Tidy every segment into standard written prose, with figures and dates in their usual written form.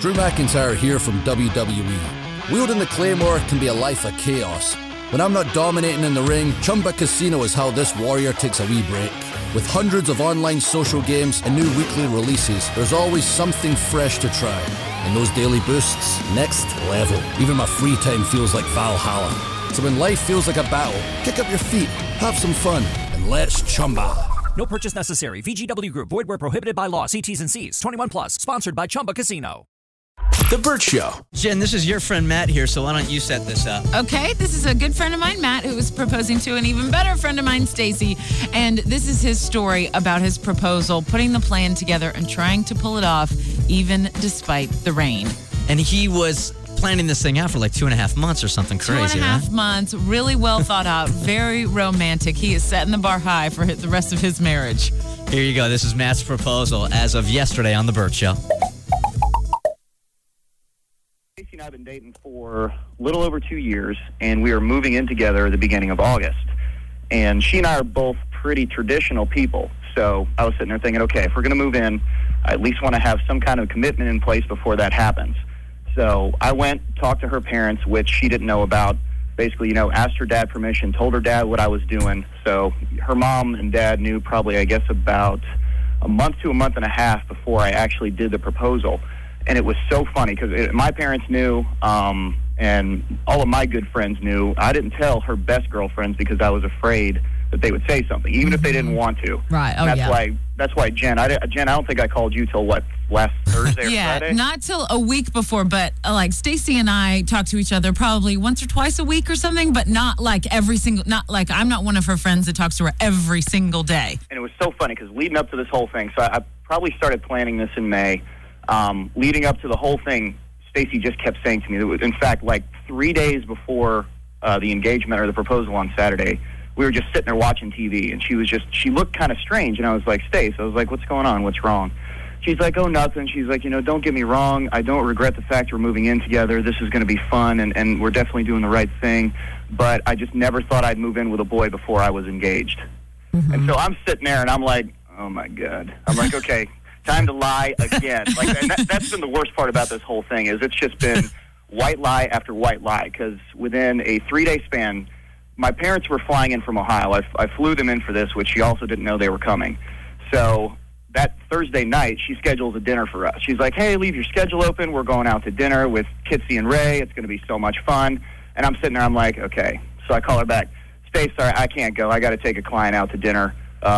Drew McIntyre here from WWE. Wielding the Claymore can be a life of chaos. When I'm not dominating in the ring, Chumba Casino is how this warrior takes a wee break. With hundreds of online social games and new weekly releases, there's always something fresh to try. And those daily boosts, next level. Even my free time feels like Valhalla. So when life feels like a battle, kick up your feet, have some fun, and let's Chumba. No purchase necessary. VGW Group. Void where prohibited by law. See T's and C's. 21 plus. Sponsored by Chumba Casino. The Burt Show. Jen, this is your friend Matt here, so why don't you set this up? Okay, this is a good friend of mine, Matt, who is proposing to an even better friend of mine, Stacy. And this is his story about his proposal, putting the plan together and trying to pull it off, even despite the rain. And he was planning this thing out for like 2.5 months or something crazy, 2.5 months, really well thought out, very romantic. He is setting the bar high for the rest of his marriage. Here you go. This is Matt's proposal as of yesterday on The Burt Show. Stacey and I have been dating for a little over 2 years, and we are moving in together at the beginning of August. And she and I are both pretty traditional people. So I was sitting there thinking, okay, if we're going to move in, I at least want to have some kind of commitment in place before that happens. So I went, talked to her parents, which she didn't know about. Basically, asked her dad permission, told her dad what I was doing. So her mom and dad knew probably, I guess, about a month to a month and a half before I actually did the proposal. And it was so funny because my parents knew, and all of my good friends knew. I didn't tell her best girlfriends because I was afraid that they would say something, even if they didn't want to. Right. Oh, That's why Jen, I don't think I called you till last Thursday or Friday? Not till a week before, but like Stacy and I talk to each other probably once or twice a week or something, but not like I'm not one of her friends that talks to her every single day. And it was so funny because leading up to this whole thing, so I probably started planning this in May. Leading up to the whole thing, Stacy just kept saying to me, that in fact, like 3 days before the engagement or the proposal on Saturday, we were just sitting there watching TV, and she looked kind of strange, and I was like, Stace, I was like, what's going on? What's wrong? She's like, oh, nothing. She's like, don't get me wrong. I don't regret the fact we're moving in together. This is going to be fun, and we're definitely doing the right thing, but I just never thought I'd move in with a boy before I was engaged. Mm-hmm. And so I'm sitting there, and I'm like, oh, my God. I'm like, okay, time to lie again. And that's been the worst part about this whole thing is it's just been white lie after white lie, because within a 3-day span, my parents were flying in from Ohio. I flew them in for this, which she also didn't know they were coming. So that Thursday night, she schedules a dinner for us. She's like, hey, leave your schedule open. We're going out to dinner with Kitsy and Ray. It's going to be so much fun. And I'm sitting there, I'm like, okay. So I call her back. Stace, sorry, I can't go. I got to take a client out to dinner.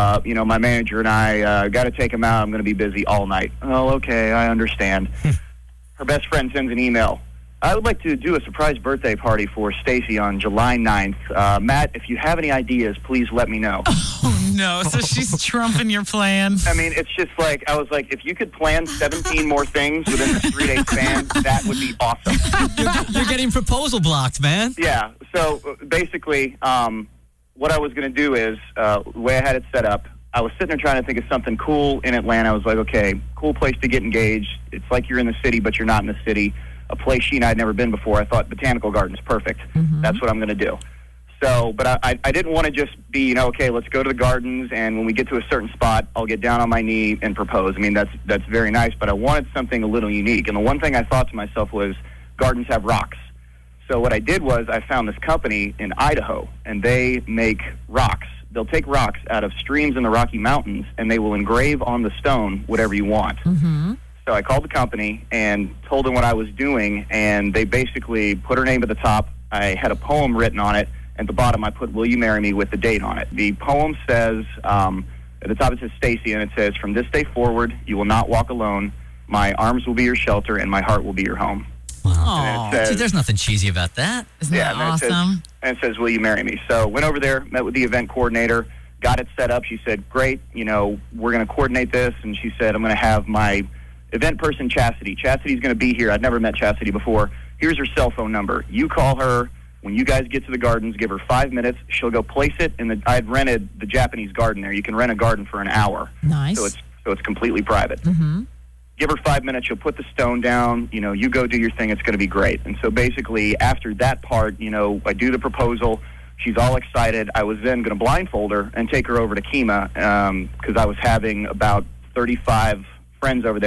My manager and I got to take him out. I'm going to be busy all night. Oh, okay, I understand. Her best friend sends an email. I would like to do a surprise birthday party for Stacy on July 9th. Matt, if you have any ideas, please let me know. Oh, no. So she's trumping your plan. I mean, it's just like, I was like, if you could plan 17 more things within the 3-day span, that would be awesome. You're getting proposal blocked, man. Yeah. So basically, what I was going to do is, the way I had it set up, I was sitting there trying to think of something cool in Atlanta. I was like, okay, cool place to get engaged. It's like you're in the city, but you're not in the city. A place she and I had never been before. I thought Botanical Garden's perfect. Mm-hmm. That's what I'm going to do. So, but I didn't want to just be, okay, let's go to the gardens, and when we get to a certain spot, I'll get down on my knee and propose. I mean, that's very nice, but I wanted something a little unique. And the one thing I thought to myself was, gardens have rocks. So what I did was I found this company in Idaho, and they make rocks. They'll take rocks out of streams in the Rocky Mountains, and they will engrave on the stone whatever you want. Mm-hmm. So I called the company and told them what I was doing, and they basically put her name at the top. I had a poem written on it. At the bottom, I put, will you marry me, with the date on it. The poem says, at the top it says Stacy, and it says, from this day forward, you will not walk alone. My arms will be your shelter, and my heart will be your home. Wow. Dude, there's nothing cheesy about that. Isn't that awesome? And it says, will you marry me? So went over there, met with the event coordinator, got it set up. She said, great, we're going to coordinate this. And she said, I'm going to have my event person, Chastity. Chastity's going to be here. I'd never met Chastity before. Here's her cell phone number. You call her. When you guys get to the gardens, give her 5 minutes. She'll go place it in I'd rented the Japanese garden there. You can rent a garden for an hour. Nice. So it's completely private. Mm-hmm. Give her 5 minutes. She'll put the stone down. You go do your thing. It's going to be great. And so basically, after that part, I do the proposal. She's all excited. I was then going to blindfold her and take her over to Kemah because I was having about 35 friends over there.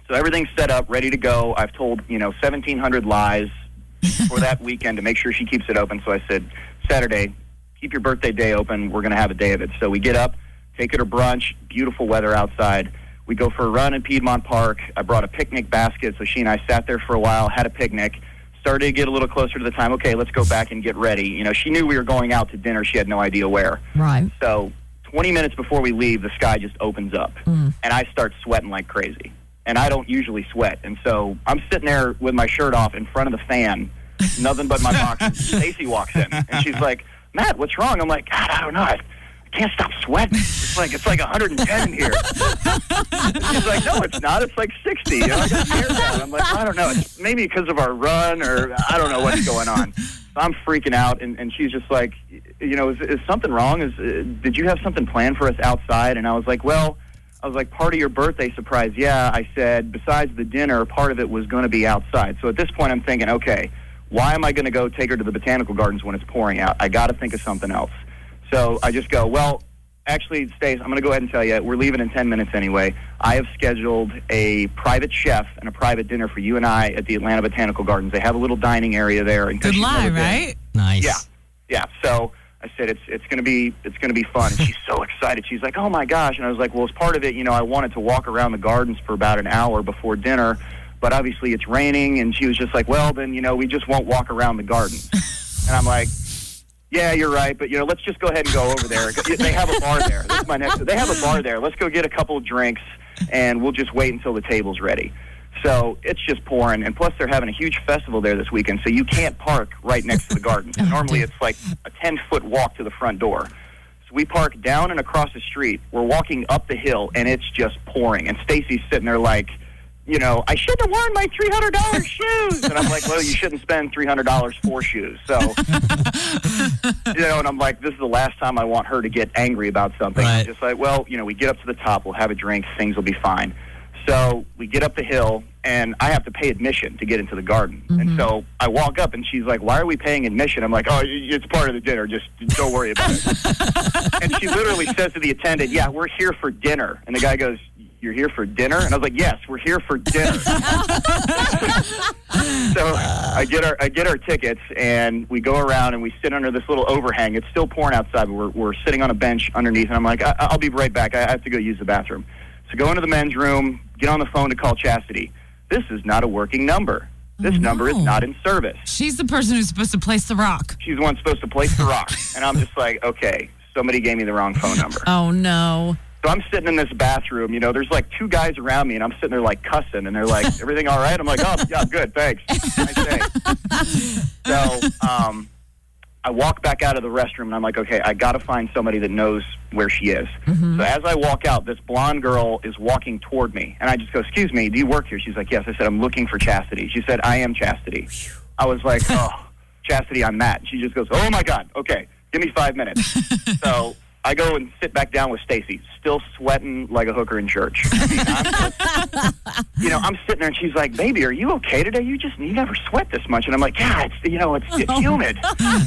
So everything's set up, ready to go. I've told, 1,700 lies for that weekend to make sure she keeps it open. So I said, Saturday, keep your birthday day open. We're going to have a day of it. So we get up, take her to brunch, beautiful weather outside. We go for a run in Piedmont Park. I brought a picnic basket, so she and I sat there for a while, had a picnic, started to get a little closer to the time. Okay, let's go back and get ready. She knew we were going out to dinner. She had no idea where. Right. So 20 minutes before we leave, the sky just opens up, and I start sweating like crazy. And I don't usually sweat. And so I'm sitting there with my shirt off in front of the fan, nothing but my boxers. Stacy walks in, and she's like, Matt, what's wrong? I'm like, God, I don't know. I can't stop sweating. It's like 110 in here. And she's like, no, it's not. It's like 60. I got hair down. I'm like, I don't know. It's maybe because of our run, or I don't know what's going on. So I'm freaking out, and she's just like, is something wrong? Did you have something planned for us outside? And I was like, part of your birthday surprise. Yeah, I said, besides the dinner, part of it was going to be outside. So at this point, I'm thinking, okay, why am I going to go take her to the botanical gardens when it's pouring out? I got to think of something else. So I just go, well, actually, Stace, I'm going to go ahead and tell you, we're leaving in 10 minutes anyway. I have scheduled a private chef and a private dinner for you and I at the Atlanta Botanical Gardens. They have a little dining area there. Good lie, right? Nice. Yeah. So I said it's going to be fun, and she's so excited. She's like, oh my gosh! And I was like, well, as part of it, I wanted to walk around the gardens for about an hour before dinner, but obviously it's raining. And she was just like, well, then we just won't walk around the gardens. And I'm like, yeah, you're right, but let's just go ahead and go over there. They have a bar there. This is my next. They have a bar there. Let's go get a couple of drinks, and we'll just wait until the table's ready. So it's just pouring, and plus they're having a huge festival there this weekend, so you can't park right next to the gardens. Normally it's like a 10-foot walk to the front door. So we park down and across the street. We're walking up the hill, and it's just pouring. And Stacy's sitting there like, I shouldn't have worn my $300 shoes. And I'm like, well, you shouldn't spend $300 for shoes. So, and I'm like, this is the last time I want her to get angry about something. Right. I'm just like, well, we get up to the top, we'll have a drink, things will be fine. So we get up the hill, and I have to pay admission to get into the garden. And so I walk up, and she's like, why are we paying admission? I'm like, oh, it's part of the dinner. Just don't worry about it. And she literally says to the attendant, yeah, we're here for dinner. And the guy goes, you're here for dinner? And I was like, yes, we're here for dinner. So I get our tickets, and we go around, and we sit under this little overhang. It's still pouring outside, but we're sitting on a bench underneath. And I'm like, I'll be right back. I have to go use the bathroom. So go into the men's room, get on the phone to call Chastity. This is not a working number. This number is not in service. She's the person who's supposed to place the rock. She's the one supposed to place the rock. And I'm just like, okay, somebody gave me the wrong phone number. Oh, no. So I'm sitting in this bathroom. There's like two guys around me, and I'm sitting there like cussing. And they're like, everything all right? I'm like, oh, yeah, good, thanks. Nice day. So I walk back out of the restroom, and I'm like, okay, I got to find somebody that knows where she is. So as I walk out, this blonde girl is walking toward me, and I just go, excuse me, do you work here? She's like, yes. I said, I'm looking for Chastity. She said, I am Chastity. I was like, oh, Chastity, I'm Matt. She just goes, oh, my God, okay, give me 5 minutes. So I go and sit back down with Stacy, still sweating like a hooker in church. I mean, I'm sitting there, and she's like, baby, are you okay today? You never sweat this much. And I'm like, yeah, it's humid.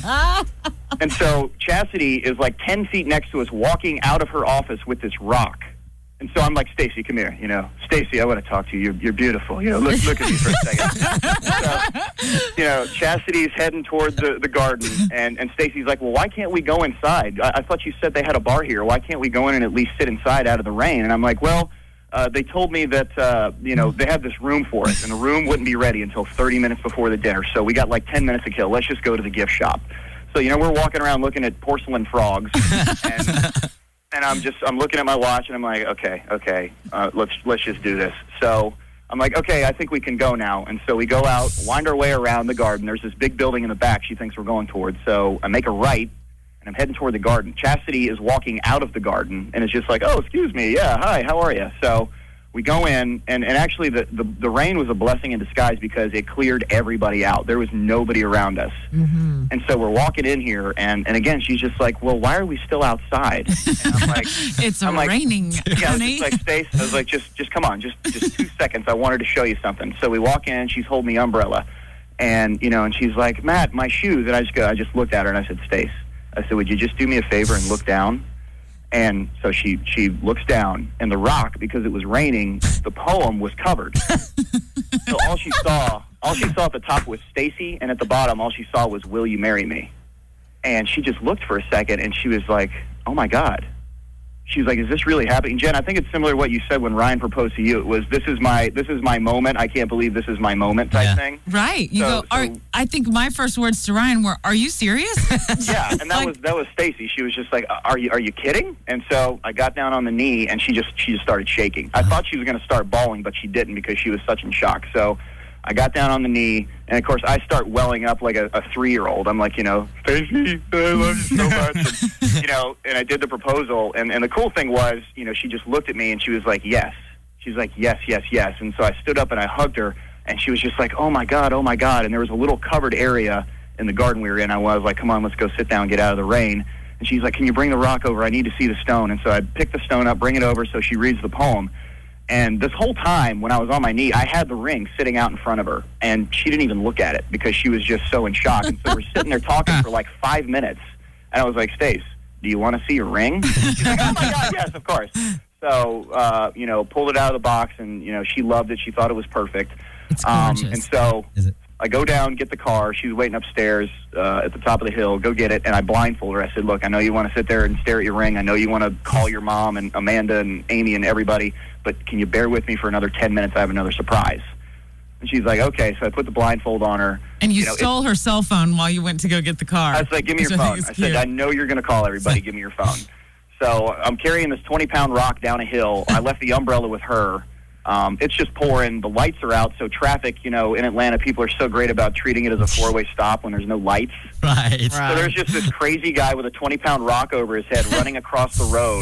And so Chastity is like 10 feet next to us, walking out of her office with this rock. And so I'm like, Stacy, come here. Stacy, I want to talk to you. You're beautiful. Look at me for a second. So, Chastity's heading toward the garden, and Stacy's like, well, why can't we go inside? I thought you said they had a bar here. Why can't we go in and at least sit inside out of the rain? And I'm like, well, they told me that, they have this room for us, and the room wouldn't be ready until 30 minutes before the dinner. So we got like 10 minutes to kill. Let's just go to the gift shop. So, we're walking around looking at porcelain frogs, and I'm looking at my watch, and I'm like, okay, let's just do this. So I'm like, okay, I think we can go now. And so we go out, wind our way around the garden. There's this big building in the back she thinks we're going towards. So I make a right, and I'm heading toward the garden. Chastity is walking out of the garden, and it's just like, oh, excuse me, yeah, hi, how are you? So we go in, and actually the rain was a blessing in disguise because it cleared everybody out. There was nobody around us. And so we're walking in here, and again, she's just like, well, why are we still outside? And I'm like, it's raining, yeah, honey. I was just like, Stace, I was like, just come on, just 2 seconds. I wanted to show you something. So we walk in, she's holding the umbrella, and and she's like, Matt, my shoes. And I just looked at her, and I said, Stace, I said, would you just do me a favor and look down? And so she looks down, and the rock, because it was raining, the poem was covered. So all she saw at the top was Stacy, and at the bottom, all she saw was, "Will you marry me?" And she just looked for a second, and she was like, "Oh my God." She was like, "Is this really happening?" Jen, I think it's similar to what you said when Ryan proposed to you. It was, this is my moment. I can't believe this is my moment type thing. Right. You I think my first words to Ryan were, "Are you serious?" Yeah, and that was Stacy. She was just like, "Are you kidding?" And so I got down on the knee, and she just started shaking. I thought she was going to start bawling, but she didn't because she was such in shock. So I got down on the knee, and of course I start welling up like a 3-year-old. I'm like, "Stacy, I love you so much." And, and I did the proposal, and the cool thing was, she just looked at me and she was like, "Yes." She's like, "Yes, yes, yes." And so I stood up and I hugged her, and she was just like, "Oh my God, oh my God." And there was a little covered area in the garden we were in. I was like, "Come on, let's go sit down and get out of the rain." And she's like, "Can you bring the rock over? I need to see the stone." And so I picked the stone up, bring it over, so she reads the poem. And this whole time, when I was on my knee, I had the ring sitting out in front of her, and she didn't even look at it because she was just so in shock. And so we're sitting there talking for like 5 minutes, and I was like, "Stace, do you want to see your ring?" She's like, "Oh my God, yes, of course." So, pulled it out of the box, and, she loved it. She thought it was perfect. It's gorgeous. And so I go down, get the car. She was waiting upstairs at the top of the hill. Go get it, and I blindfold her. I said, "Look, I know you want to sit there and stare at your ring. I know you want to call your mom and Amanda and Amy and everybody, but can you bear with me for another 10 minutes? I have another surprise." And she's like, "Okay." So I put the blindfold on her. And you stole her cell phone while you went to go get the car. I was like, "Give me your phone." I said, "I know you're going to call everybody. Give me your phone." So I'm carrying this 20-pound rock down a hill. I left the umbrella with her. It's just pouring. The lights are out, so traffic, in Atlanta, people are so great about treating it as a 4-way stop when there's no lights. Right. So there's just this crazy guy with a 20-pound rock over his head running across the road.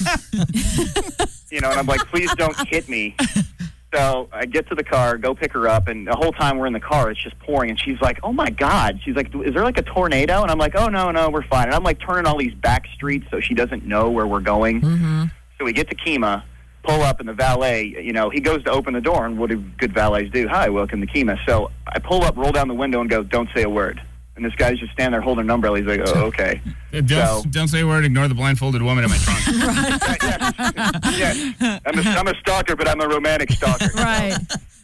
And I'm like, "Please don't hit me." So I get to the car, go pick her up, and the whole time we're in the car, it's just pouring. And she's like, "Oh my God." She's like, "Is there like a tornado?" And I'm like, "Oh, no, we're fine." And I'm like turning all these back streets so she doesn't know where we're going. Mm-hmm. So we get to Kemah, pull up, and the valet, he goes to open the door, and what do good valets do? "Hi, welcome to Kemah." So I pull up, roll down the window, and go, "Don't say a word." And this guy's just standing there holding an umbrella. He's like, "Oh, okay." Don't say a word. Ignore the blindfolded woman in my trunk. Yeah. I'm a stalker, but I'm a romantic stalker. Right.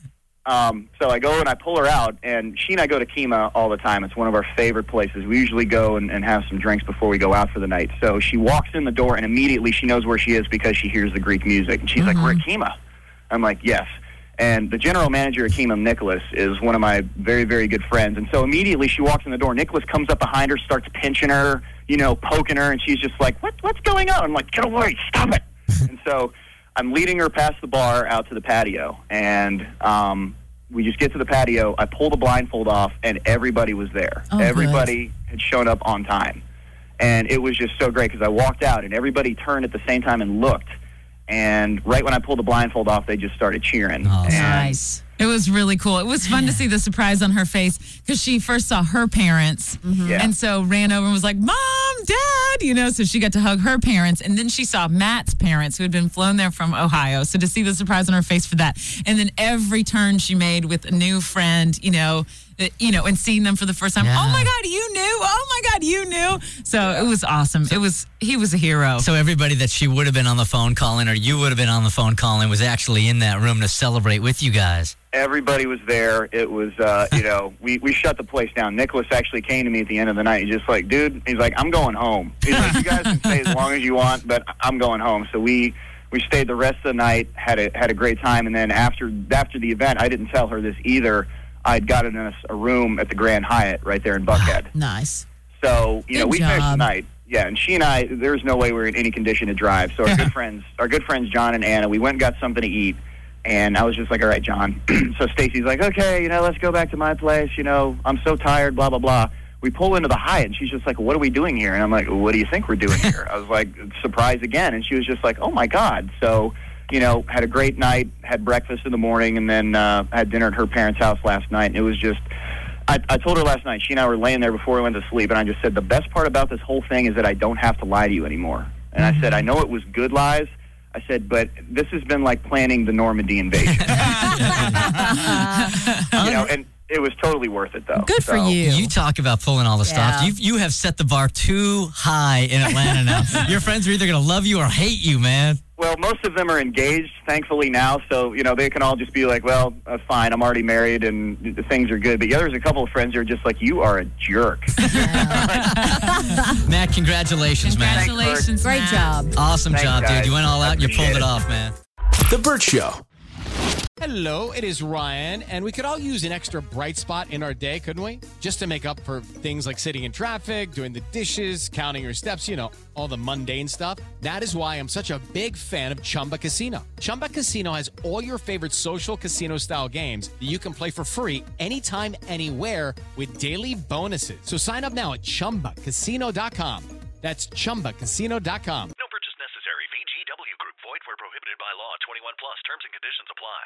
So I go and I pull her out, and she and I go to Kemah all the time. It's one of our favorite places. We usually go and have some drinks before we go out for the night. So she walks in the door, and immediately she knows where she is because she hears the Greek music. And she's like, "We're at Kemah." I'm like, "Yes." And the general manager at Kemah, Nicholas, is one of my very, very good friends. And so immediately she walks in the door. Nicholas comes up behind her, starts pinching her, poking her, and she's just like, what's going on? I'm like, "Get away, stop it." And so I'm leading her past the bar out to the patio. And we just get to the patio. I pull the blindfold off, and everybody was there. Oh, everybody had shown up on time. And it was just so great because I walked out, and everybody turned at the same time and looked. And right when I pulled the blindfold off, they just started cheering. Oh, nice. It was really cool. It was fun to see the surprise on her face because she first saw her parents and so ran over and was like, "Mom, Dad," so she got to hug her parents. And then she saw Matt's parents who had been flown there from Ohio. So to see the surprise on her face for that. And then every turn she made with a new friend, and seeing them for the first time. Yeah. "Oh my God, you knew. Oh my God, you knew." So it was awesome. He was a hero. So everybody that she would have been on the phone calling or you would have been on the phone calling was actually in that room to celebrate with you guys. Everybody was there. It was, we shut the place down. Nicholas actually came to me at the end of the night. He's just like, "Dude," he's like, "I'm going home." He's like, "You guys can stay as long as you want, but I'm going home." So we stayed the rest of the night, had a great time, and then after the event, I didn't tell her this either. I'd gotten us a room at the Grand Hyatt right there in Buckhead. Nice. So, Good we finished the job. night. Yeah, and she and I, there's no way we were in any condition to drive. So our good friends John and Anna, we went and got something to eat. And I was just like, "All right, John." So Stacy's like, "Okay, let's go back to my place. I'm so tired, blah, blah, blah." We pull into the Hyatt, and she's just like, "What are we doing here?" And I'm like, "What do you think we're doing here?" I was like, "Surprise again." And she was just like, "Oh, my God." So, had a great night, had breakfast in the morning, and then had dinner at her parents' house last night. And it was just, I told her last night, she and I were laying there before we went to sleep, and I just said, the best part about this whole thing is that I don't have to lie to you anymore. And I said, I know it was good lies. I said, but this has been like planning the Normandy invasion. And it was totally worth it, though. Good for you. You talk about pulling all the stops. You have set the bar too high in Atlanta now. Your friends are either going to love you or hate you, man. Well, most of them are engaged, thankfully, now, so, they can all just be like, well, fine, I'm already married and things are good. But yeah, there's a couple of friends who are just like, you are a jerk. Matt, congratulations, man. Congratulations, Great job. Awesome Thanks, job, guys. dude. You went all out, you pulled it off, man. The Burt Show. Hello, it is Ryan, and we could all use an extra bright spot in our day, couldn't we? Just to make up for things like sitting in traffic, doing the dishes, counting your steps, all the mundane stuff. That is why I'm such a big fan of Chumba Casino. Chumba Casino has all your favorite social casino-style games that you can play for free anytime, anywhere with daily bonuses. So sign up now at ChumbaCasino.com. That's ChumbaCasino.com. No purchase necessary. VGW Group. Void where prohibited by law. 21 plus. Terms and conditions apply.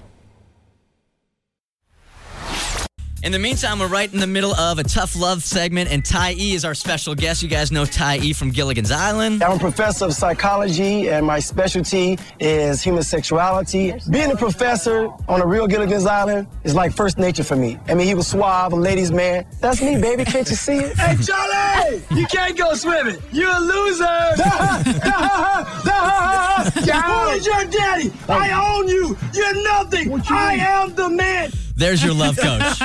In the meantime, we're right in the middle of a tough love segment, and Ty E is our special guest. You guys know Ty E from Gilligan's Island. I'm a professor of psychology, and my specialty is human sexuality. Being a professor on a real Gilligan's Island is like first nature for me. I mean, he was suave, a ladies' man. That's me, baby. Can't you see it? Hey, Charlie! You can't go swimming. You're a loser. Who is your daddy? I own you. You're nothing. I am the man. There's your love coach.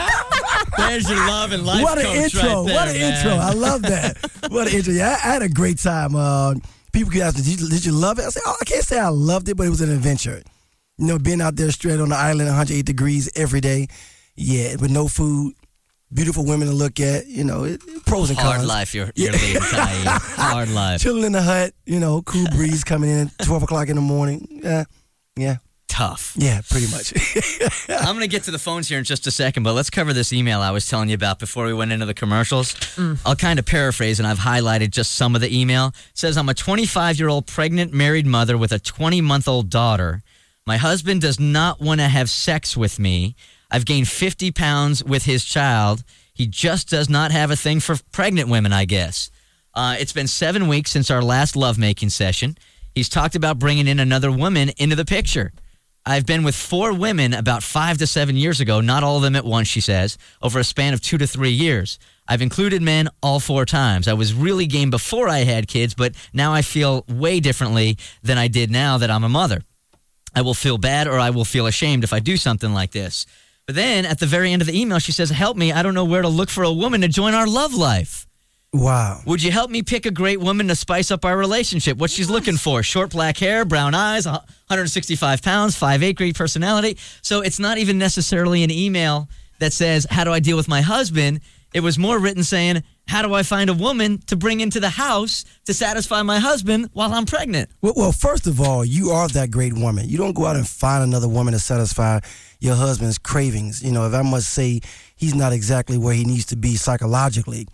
There's your love and life what coach an intro. right there, What an intro. I love that. What an intro. Yeah, I had a great time. People could ask me, did you love it? I said, I can't say I loved it, but it was an adventure. Being out there straight on the island, 108 degrees every day. Yeah, with no food. Beautiful women to look at. Pros and cons. Hard life you're leading, Ty. Hard life. Chilling in the hut. Cool breeze coming in at 12 o'clock in the morning. Yeah. Tough. Yeah, pretty much. I'm going to get to the phones here in just a second, but let's cover this email I was telling you about before we went into the commercials. I'll kind of paraphrase, and I've highlighted just some of the email. It says, I'm a 25-year-old pregnant married mother with a 20-month-old daughter. My husband does not want to have sex with me. I've gained 50 pounds with his child. He just does not have a thing for pregnant women, I guess. It's been 7 weeks since our last lovemaking session. He's talked about bringing in another woman into the picture. I've been with 4 women about 5 to 7 years ago, not all of them at once, she says, over a span of 2 to 3 years. I've included men all 4 times. I was really game before I had kids, but now I feel way differently than I did now that I'm a mother. I will feel bad or I will feel ashamed if I do something like this. But then at the very end of the email, she says, help me, I don't know where to look for a woman to join our love life. Wow. Would you help me pick a great woman to spice up our relationship? What she's looking for? Short black hair, brown eyes, 165 pounds, 5'8", great personality. So it's not even necessarily an email that says, how do I deal with my husband? It was more written saying, how do I find a woman to bring into the house to satisfy my husband while I'm pregnant? Well, first of all, you are that great woman. You don't go out and find another woman to satisfy your husband's cravings. If I must say, he's not exactly where he needs to be psychologically.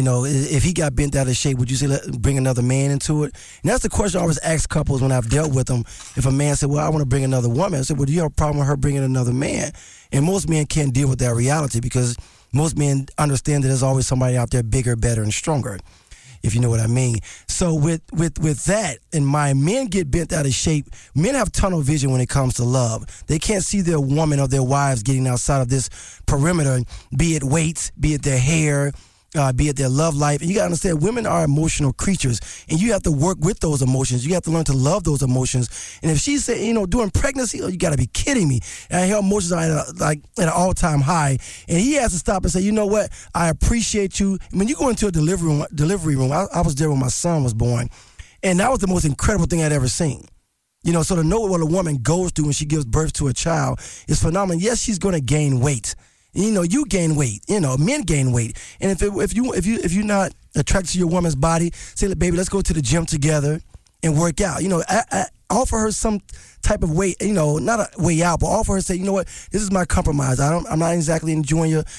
If he got bent out of shape, would you say bring another man into it? And that's the question I always ask couples when I've dealt with them. If a man said, well, I want to bring another woman, I said, well, do you have a problem with her bringing another man? And most men can't deal with that reality because most men understand that there's always somebody out there bigger, better, and stronger, if you know what I mean. So with that in mind, men get bent out of shape. Men have tunnel vision when it comes to love. They can't see their woman or their wives getting outside of this perimeter, be it weights, be it their hair, be it their love life. And you got to understand, women are emotional creatures, and you have to work with those emotions. You have to learn to love those emotions. And if she's saying, during pregnancy, you got to be kidding me. And her emotions are at an all-time high. And he has to stop and say, you know what? I appreciate you. When you go into a delivery room, I was there when my son was born, and that was the most incredible thing I'd ever seen. So to know what a woman goes through when she gives birth to a child is phenomenal. Yes, she's going to gain weight. You gain weight. Men gain weight. And if you're not attracted to your woman's body, say, baby, let's go to the gym together and work out. I offer her some type of way, not a way out, but offer her, say, you know what, this is my compromise. I'm not exactly enjoying you.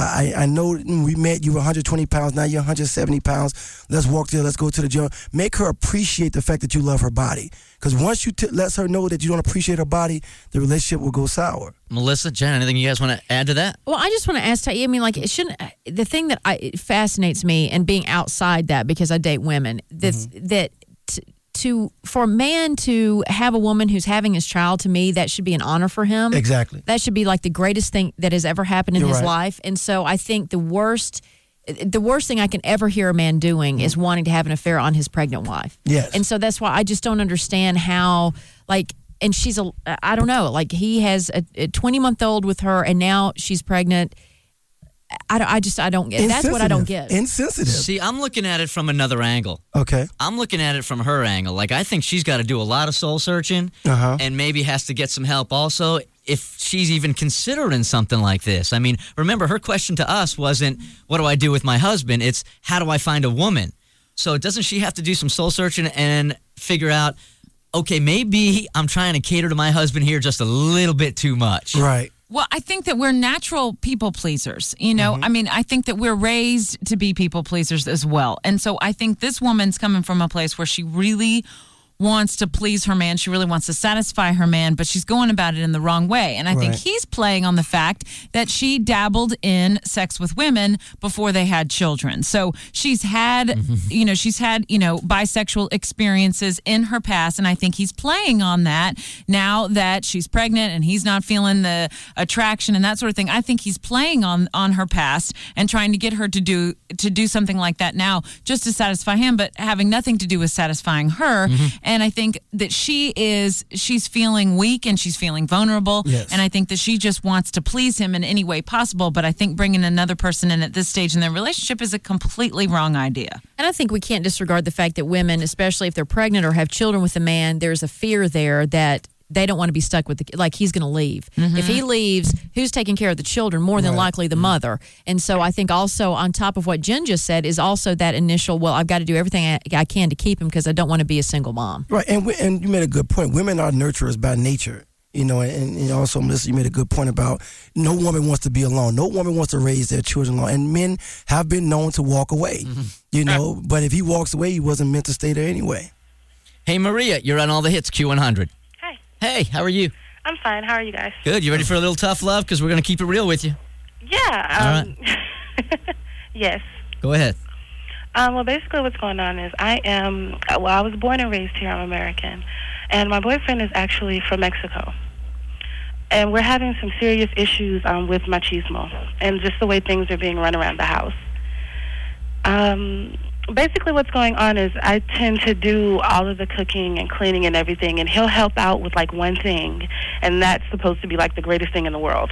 I know we met, you were 120 pounds, now you're 170 pounds. Let's walk there, let's go to the gym. Make her appreciate the fact that you love her body. Because once you let her know that you don't appreciate her body, the relationship will go sour. Melissa, Jen, anything you guys want to add to that? Well, I just want to ask Ty, it shouldn't, the thing that it fascinates me and being outside that, because I date women, that for a man to have a woman who's having his child, to me, that should be an honor for him. Exactly. That should be like the greatest thing that has ever happened in You're his right. life. And so I think the worst thing I can ever hear a man doing is wanting to have an affair on his pregnant wife. Yes. And so that's why I just don't understand how, like, and she's I don't know, like he has a 20-month-old with her and now she's pregnant. I don't get. That's what I don't get. Insensitive. See, I'm looking at it from another angle. Okay. I'm looking at it from her angle. Like, I think she's got to do a lot of soul searching and maybe has to get some help also if she's even considering something like this. I mean, remember, her question to us wasn't, what do I do with my husband? It's, how do I find a woman? So doesn't she have to do some soul searching and figure out, okay, maybe I'm trying to cater to my husband here just a little bit too much. Right. Well, I think that we're natural people pleasers. You know, I mean, I think that we're raised to be people pleasers as well. And so I think this woman's coming from a place where she really wants to please her man. She really wants to satisfy her man, but she's going about it in the wrong way. And I think he's playing on the fact that she dabbled in sex with women before they had children. So she's had, bisexual experiences in her past. And I think he's playing on that now that she's pregnant and he's not feeling the attraction and that sort of thing. I think he's playing on her past and trying to get her to do something like that now just to satisfy him, but having nothing to do with satisfying her. And I think that she's feeling weak and she's feeling vulnerable. Yes. And I think that she just wants to please him in any way possible. But I think bringing another person in at this stage in their relationship is a completely wrong idea. And I think we can't disregard the fact that women, especially if they're pregnant or have children with a man, there's a fear there that they don't want to be stuck with like he's going to leave. If he leaves, who's taking care of the children? More than likely the mother. And so I think also on top of what Jen just said is also that initial, well, I've got to do everything I can to keep him because I don't want to be a single mom. Right. And you made a good point. Women are nurturers by nature. You know, and also, Melissa, you made a good point about no woman wants to be alone. No woman wants to raise their children alone. And men have been known to walk away, you know, but if he walks away, he wasn't meant to stay there anyway. Hey, Maria, you're on All the Hits, Q100. Hi. Hey, how are you? I'm fine. How are you guys? Good. You ready for a little tough love? Because we're going to keep it real with you. Yeah. All right. Yes. Go ahead. Well, basically what's going on is I was born and raised here. I'm American. And my boyfriend is actually from Mexico. And we're having some serious issues with machismo and just the way things are being run around the house. Basically what's going on is I tend to do all of the cooking and cleaning and everything, and he'll help out with like one thing, and that's supposed to be like the greatest thing in the world.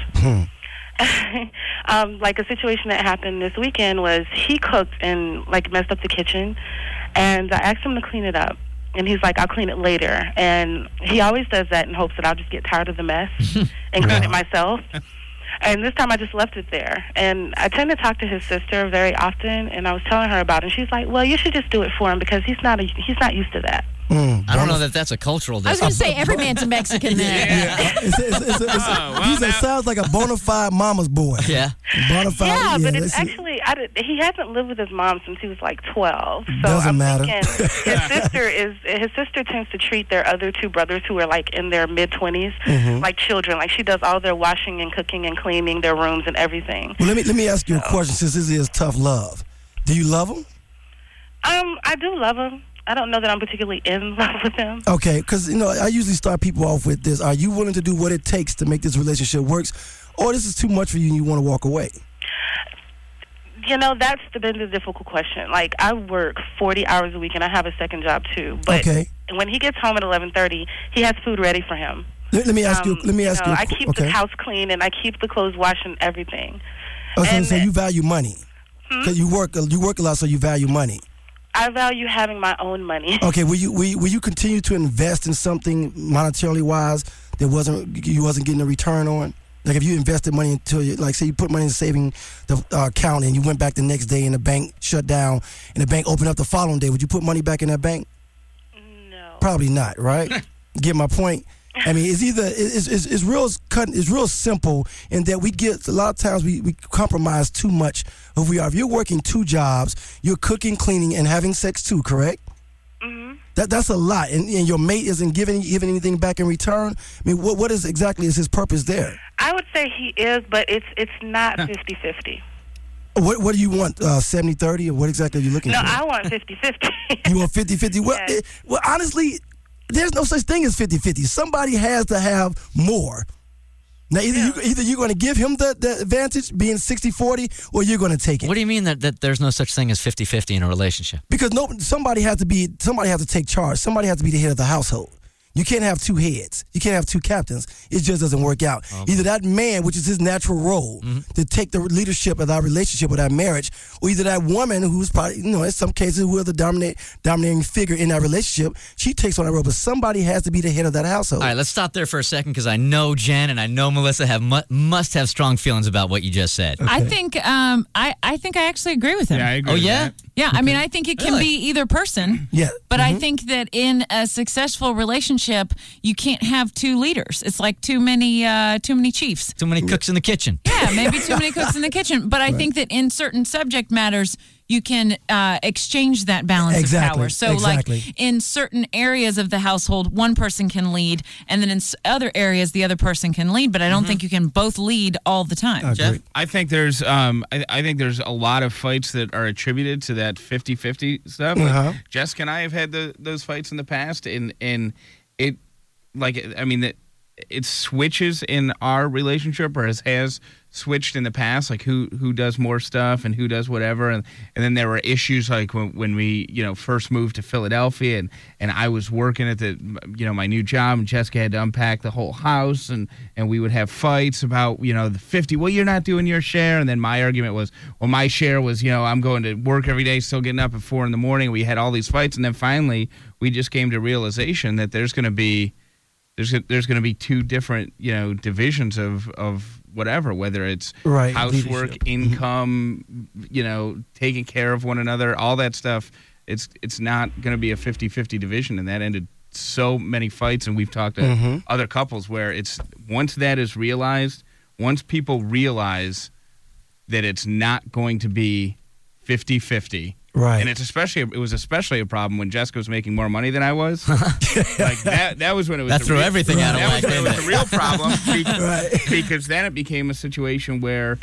Like a situation that happened this weekend was he cooked and like messed up the kitchen, and I asked him to clean it up. And he's like, I'll clean it later. And he always does that in hopes that I'll just get tired of the mess and clean it myself. And this time I just left it there. And I tend to talk to his sister very often, and I was telling her about it. And she's like, well, you should just do it for him because he's not used to that. I don't know that that's a cultural difference. I was going to say, every man's a Mexican there. It sounds like a bona fide mama's boy. Yeah. Bona fide. Yeah, but it's actually, he hasn't lived with his mom since he was like 12. So Doesn't matter. Thinking his sister tends to treat their other two brothers who are like in their mid-20s like children. Like she does all their washing and cooking and cleaning their rooms and everything. Well, let me ask you a question since this is tough love. Do you love him? I do love him. I don't know that I'm particularly in love with him. Okay, because, you know, I usually start people off with this. Are you willing to do what it takes to make this relationship work? Or this is too much for you and you want to walk away? You know, that's been the difficult question. Like, I work 40 hours a week and I have a second job too. But when he gets home at 11:30, he has food ready for him. Let me ask you. I keep the house clean and I keep the clothes washed and everything. Okay, so you value money. So you work a lot, so you value money. I value having my own money. Okay, will you continue to invest in something monetarily wise that you wasn't getting a return on? Like if you invested money until say you put money in saving the account and you went back the next day and the bank shut down and the bank opened up the following day, would you put money back in that bank? No. Probably not, right? Get my point? I mean, it's real simple in that we get a lot of times we compromise too much of who we are. If you're working 2 jobs, you're cooking, cleaning, and having sex too, correct? That's a lot, and your mate isn't giving anything back in return. I mean, what is exactly is his purpose there? I would say he is, but it's not 50-50. What do you want? 70-30, or what exactly are you looking No, for? I want 50-50. You want 50-50? Well, Yes. well, honestly, there's no such thing as 50-50. Somebody has to have more. Now, either you're going to give him the advantage, being 60-40, or you're going to take it. What do you mean that there's no such thing as 50-50 in a relationship? Because somebody has to take charge. Somebody has to be the head of the household. You can't have two heads. You can't have two captains. It just doesn't work out. Okay. Either that man, which is his natural role, to take the leadership of our relationship or that marriage, or either that woman who's probably, in some cases, who is the dominating figure in that relationship, she takes on that role. But somebody has to be the head of that household. All right, let's stop there for a second because I know Jen and I know Melissa must have strong feelings about what you just said. Okay. I think I actually agree with him. Yeah, I agree. Oh, yeah? With that. Yeah, I mean, I think it can be either person. Yeah. But I think that in a successful relationship, you can't have two leaders. It's like too many chiefs. Too many cooks in the kitchen. Yeah, maybe too many cooks in the kitchen. But I think that in certain subject matters, you can exchange that balance of power. So, like in certain areas of the household, one person can lead, and then in other areas, the other person can lead. But I don't think you can both lead all the time. Jeff? I think there's I think there's a lot of fights that are attributed to that 50-50 stuff. Like Jessica and I have had those fights in the past, and it it switches in our relationship, or has switched in the past, like who does more stuff and who does whatever, and then there were issues like when we first moved to Philadelphia, and I was working at my new job, and Jessica had to unpack the whole house, and we would have fights about the 50. Well, you're not doing your share, and then my argument was, well, my share was I'm going to work every day, still getting up at 4 a.m. We had all these fights, and then finally we just came to realization that there's going to be two different divisions of whatever, whether it's housework, leadership, income, taking care of one another, all that stuff. It's not going to be a 50-50 division, and that ended so many fights. And we've talked to other couples where it's once that is realized, once people realize that it's not going to be 50-50. Right. And it was especially a problem when Jessica was making more money than I was. Like that was when it was that threw everything out of whack. That was when it was a real problem because then it became a situation where,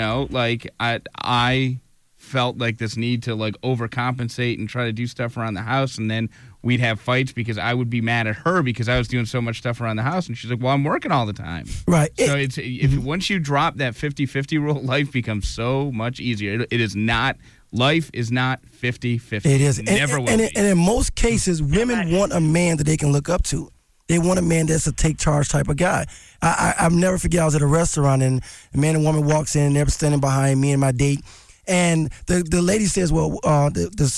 I felt like this need to overcompensate and try to do stuff around the house, and then we'd have fights because I would be mad at her because I was doing so much stuff around the house, and she's like, well, I'm working all the time. Right. So once you drop that 50-50 rule, life becomes so much easier. It is not. Life is not 50-50. It is. Never will be. And in most cases, women want a man that they can look up to. They want a man that's a take charge type of guy. I'll never forget, I was at a restaurant, and a man and woman walks in, and they're standing behind me and my date. And the lady says, well, whoever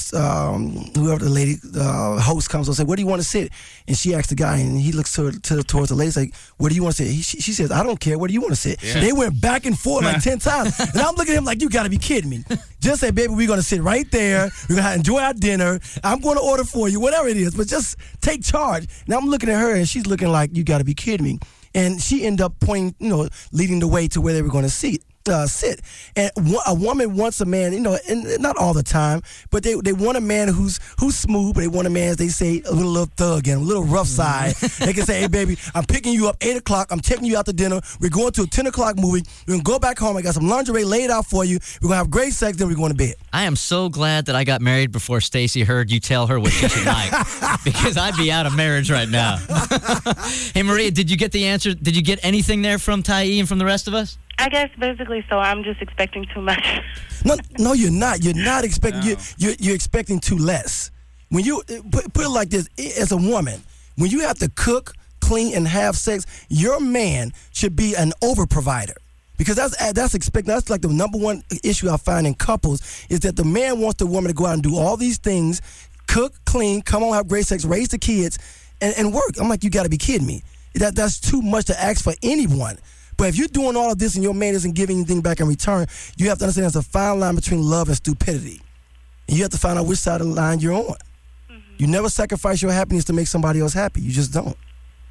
the lady host comes and says, where do you want to sit? And she asks the guy, and he looks towards the lady, like, where do you want to sit? She says, I don't care. Where do you want to sit? Yeah. They went back and forth like 10 times. And I'm looking at him like, you got to be kidding me. Just say, baby, we're going to sit right there. We're going to enjoy our dinner. I'm going to order for you, whatever it is. But just take charge. Now I'm looking at her, and she's looking like, you got to be kidding me. And she ended up pointing, leading the way to where they were going to sit. And a woman wants a man, and not all the time, but they want a man who's smooth, but they want a man, as they say, a little thug and a little rough side. They can say, hey, baby, I'm picking you up 8 o'clock. I'm taking you out to dinner. We're going to a 10 o'clock movie. We're going to go back home. I got some lingerie laid out for you. We're going to have great sex, then we're going to bed. I am so glad that I got married before Stacy heard you tell her what she should like, because I'd be out of marriage right now. Hey, Maria, did you get the answer? Did you get anything there from Tyee and from the rest of us? I guess basically so. I'm just expecting too much. No, you're not. You're not expecting. No. You're expecting too less. When you put it like this, as a woman, when you have to cook, clean, and have sex, your man should be an over provider. Because that's expected. That's like the number one issue I find in couples is that the man wants the woman to go out and do all these things, cook, clean, come home, have great sex, raise the kids, and work. I'm like, you got to be kidding me. That's too much to ask for anyone. But if you're doing all of this and your man isn't giving anything back in return, you have to understand there's a fine line between love and stupidity. And you have to find out which side of the line you're on. Mm-hmm. You never sacrifice your happiness to make somebody else happy. You just don't.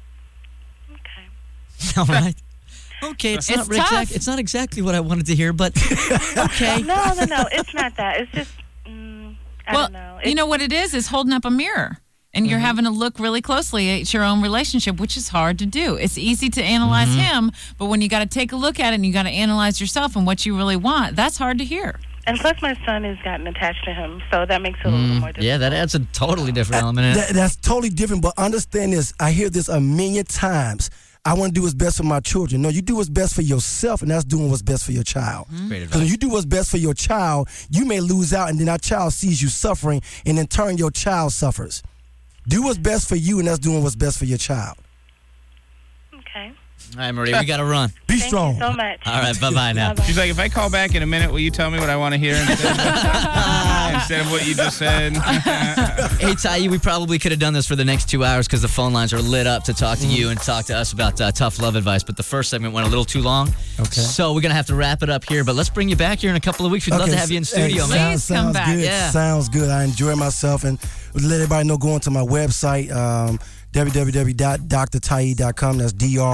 Okay. All right. Okay, it's not exactly what I wanted to hear, but okay. No, it's not that. It's just, I don't know. You know what it is holding up a mirror. And you're having to look really closely at your own relationship, which is hard to do. It's easy to analyze him, but when you got to take a look at it and you got to analyze yourself and what you really want, that's hard to hear. And plus, my son has gotten attached to him, so that makes it a little more difficult. Yeah, that adds a totally different element in it. That's totally different, but understand this. I hear this a million times. I want to do what's best for my children. No, you do what's best for yourself, and that's doing what's best for your child. Great Because when you do what's best for your child, you may lose out, and then our child sees you suffering, and in turn, your child suffers. Do what's best for you, and that's doing what's best for your child. Okay. All right, Marie, we got to run. Be Thank strong. you so much. All right, bye-bye now. Bye-bye. She's like, if I call back in a minute, will you tell me what I want to hear instead of what you just said? Hey, Ty, we probably could have done this for the next 2 hours because the phone lines are lit up to talk to you and talk to us about tough love advice. But the first segment went a little too long. Okay. So we're going to have to wrap it up here. But let's bring you back here in a couple of weeks. We'd love to have you in studio, man. Please come back. Good. Yeah. Sounds good. I enjoy myself, and let everybody know, going to my website, www.drtye.com. That's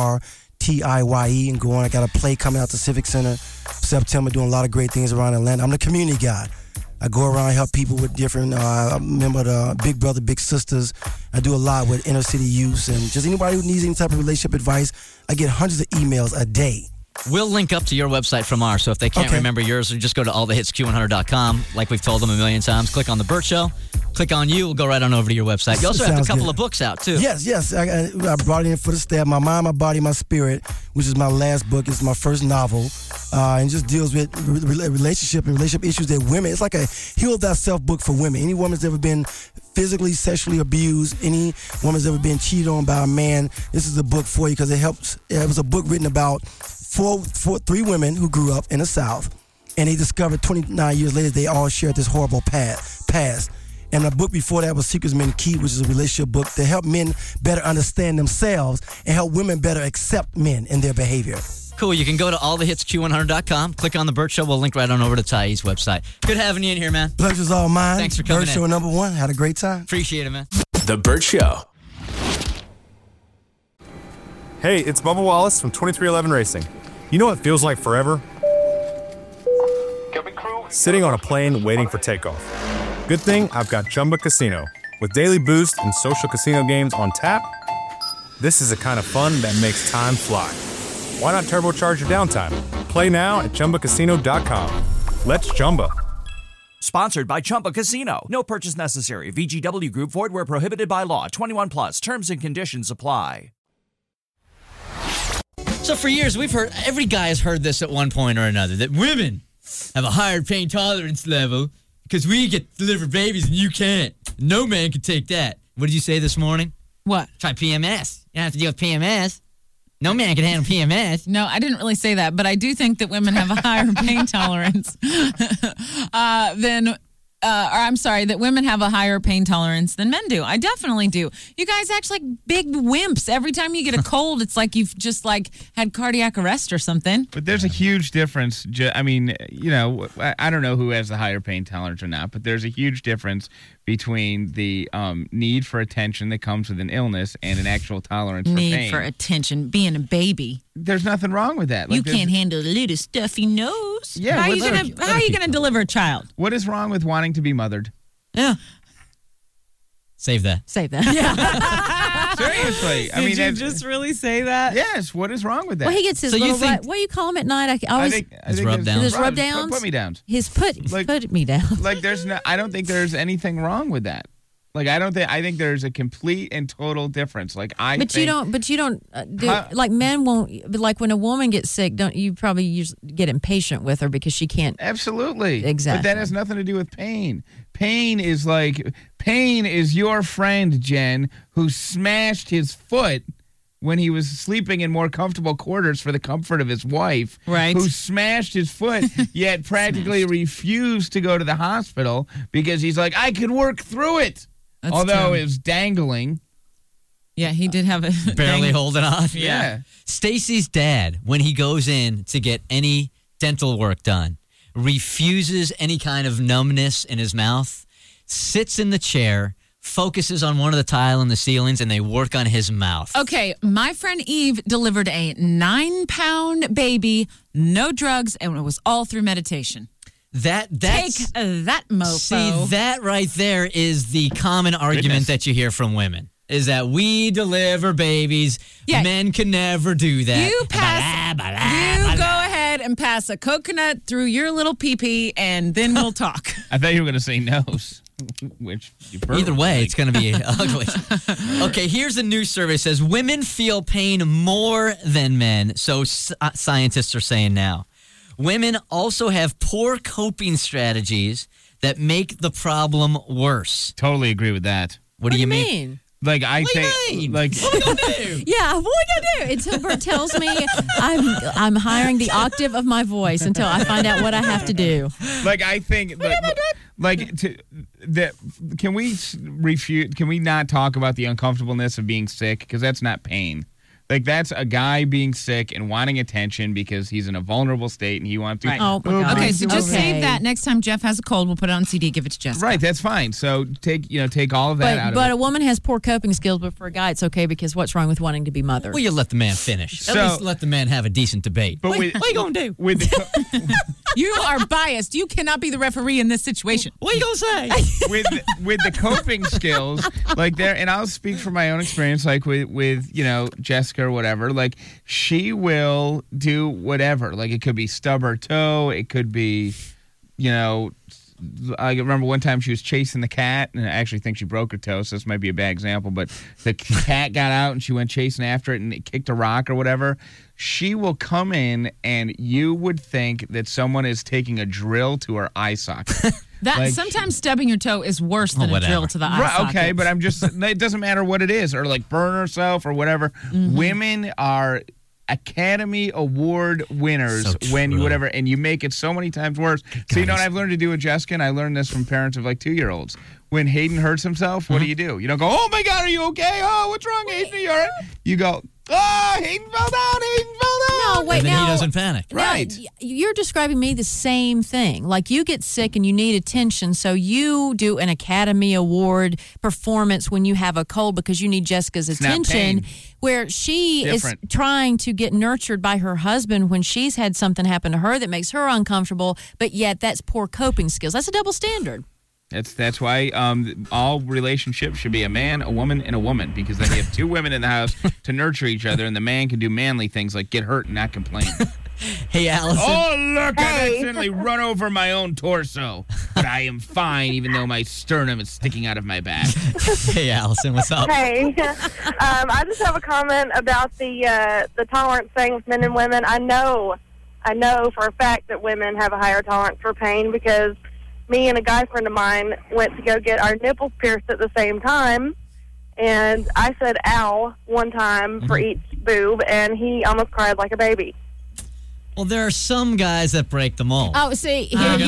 DRTIYE, and go on. I got a play coming out to Civic Center September, doing a lot of great things around Atlanta. I'm the community guy. I go around and help people with different, I remember the Big Brother, Big Sisters. I do a lot with inner city youth, and just anybody who needs any type of relationship advice. I get hundreds of emails a day. We'll link up to your website from ours, so if they can't remember yours, just go to allthehitsq100.com. Like we've told them a million times, click on The Burt Show, click on you, we'll go right on over to your website. You also have a couple of books out, too. Yes. I brought it in for the staff, My Mind, My Body, My Spirit, which is my last book. It's my first novel, and just deals with relationship issues that women, it's like a heal thyself book for women. Any woman's ever been physically, sexually abused, any woman's ever been cheated on by a man, this is a book for you because it helps. It was a book written about three women who grew up in the South, and they discovered 29 years later they all shared this horrible past. And the book before that was Secrets Men Keep, which is a relationship book to help men better understand themselves and help women better accept men and their behavior. Cool. You can go to allthehitsq100.com, click on The Burt Show. We'll link right on over to Ty's website. Good having you in here, man. Pleasure's all mine. Thanks for coming Burt Show in. #1. Had a great time. Appreciate it, man. The Burt Show. Hey, it's Bubba Wallace from 2311 Racing. You know what feels like forever? Sitting on a plane waiting for takeoff. Good thing I've got Chumba Casino. With daily boost and social casino games on tap, this is the kind of fun that makes time fly. Why not turbocharge your downtime? Play now at ChumbaCasino.com. Let's Chumba. Sponsored by Chumba Casino. No purchase necessary. VGW Group. Void where prohibited by law. 21 plus. Terms and conditions apply. So for years, we've heard, every guy has heard this at one point or another, that women have a higher pain tolerance level because we get to deliver babies and you can't. No man can take that. What did you say this morning? What? Try PMS. You don't have to deal with PMS. No man can handle PMS. No, I didn't really say that, but I do think that women have a higher pain tolerance that women have a higher pain tolerance than men do. I definitely do. You guys act like big wimps. Every time you get a cold, it's like you've just had cardiac arrest or something. But there's a huge difference. I mean, I don't know who has the higher pain tolerance or not, but there's a huge difference between the need for attention that comes with an illness and an actual tolerance for pain. Need for attention, being a baby. There's nothing wrong with that. You can't handle the little stuffy nose. Yeah, how are you gonna deliver a child? What is wrong with wanting to be mothered? Yeah. Save that. Yeah. Seriously. Did you just really say that? Yes. What is wrong with that? Well, he gets his little what do you call him at night? I always his rub downs. His rub downs? Put me downs. His put me down. I don't think there's anything wrong with that. I think there's a complete and total difference. You don't like men won't, but like when a woman gets sick, don't you probably get impatient with her because she can't. Absolutely. Exactly. But that has nothing to do with pain. Pain is your friend, Jen, who smashed his foot when he was sleeping in more comfortable quarters for the comfort of his wife, right? Who smashed his foot, yet practically refused to go to the hospital because he's like, I can work through it. That's Although true. it was dangling. Yeah, he did have a Barely holding on. Yeah. Stacy's dad, when he goes in to get any dental work done, refuses any kind of numbness in his mouth, sits in the chair, focuses on one of the tile in the ceilings, and they work on his mouth. Okay, my friend Eve delivered a 9-pound baby, no drugs, and it was all through meditation. That's Take that, mofo. See, that right there is the common argument that you hear from women, is that we deliver babies. Yeah. Men can never do that. You go ahead and pass a coconut through your little pee-pee, and then we'll talk. I thought you were going to say nose. Which either way, it's going to be ugly. Okay, here's a new survey. It says women feel pain more than men. So scientists are saying now. Women also have poor coping strategies that make the problem worse. Totally agree with that. What do you mean? Like I think, like what are we gonna do? Yeah, what are we gonna do? Until Bert tells me I'm hiring the octave of my voice until I find out what I have to do. Like I think, can we refute? Can we not talk about the uncomfortableness of being sick? Because that's not pain. Like, that's a guy being sick and wanting attention because he's in a vulnerable state and he wants to. Right. Oh, okay, so just save that. Next time Jeff has a cold, we'll put it on CD, give it to Jessica. Right, that's fine. So take all of that out of it. But a woman has poor coping skills, but for a guy, it's okay because what's wrong with wanting to be mothered? Well, you let the man finish. At least let the man have a decent debate. But what are you going to do? You are biased. You cannot be the referee in this situation. What are you going to say? with the coping skills, like there, and I'll speak from my own experience, like with Jessica or whatever, like she will do whatever. Like it could be stub her toe, it could be, I remember one time she was chasing the cat, and I actually think she broke her toe, so this might be a bad example, but the cat got out and she went chasing after it and it kicked a rock or whatever. She will come in and you would think that someone is taking a drill to her eye socket. Sometimes stubbing your toe is worse than a drill to the eye socket. Okay, but I'm just, it doesn't matter what it is, or like burn herself or whatever. Mm-hmm. Women are Academy Award winners and you make it so many times worse. So you know what I've learned to do with Jessica, and I learned this from parents of like 2-year-olds. When Hayden hurts himself, what do? You don't go, oh my God, are you okay? Oh, what's wrong, Hayden? Are you all right? You go, oh, Hayden fell down, Hayden fell down. No, wait, and then he doesn't panic. Right. You're describing me the same thing. Like you get sick and you need attention, so you do an Academy Award performance when you have a cold because you need Jessica's attention, where she is trying to get nurtured by her husband when she's had something happen to her that makes her uncomfortable, but yet that's poor coping skills. That's a double standard. That's why all relationships should be a man, a woman, and a woman, because then you have two women in the house to nurture each other, and the man can do manly things like get hurt and not complain. Hey, Allison. Oh, look, I accidentally run over my own torso, but I am fine even though my sternum is sticking out of my back. Hey, Allison, what's up? Hey, I just have a comment about the tolerance thing with men and women. I know for a fact that women have a higher tolerance for pain because me and a guy friend of mine went to go get our nipples pierced at the same time, and I said ow one time for each boob, and he almost cried like a baby. Well, there are some guys that break the mold. Oh, see, he's not